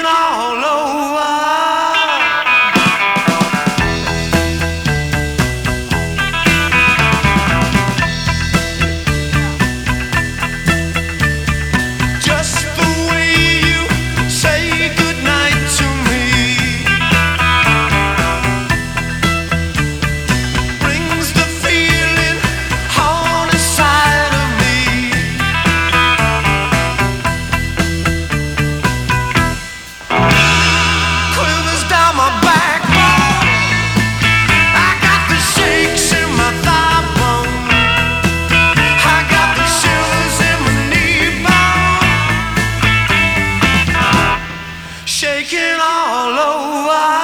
all over. Just the way you say goodnight to me brings the feeling on inside of me. Quivers down my backbone. I got the shakes in my thigh bone. I got the shivers in my knee bone. Shaking all over.